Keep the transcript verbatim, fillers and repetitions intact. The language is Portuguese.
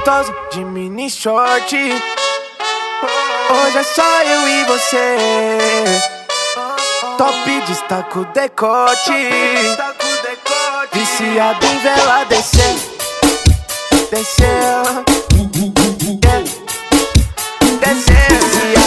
gostosa de mini short. Hoje é só eu e você. Top destaca o decote. Viciado em vela descer, descer, descer.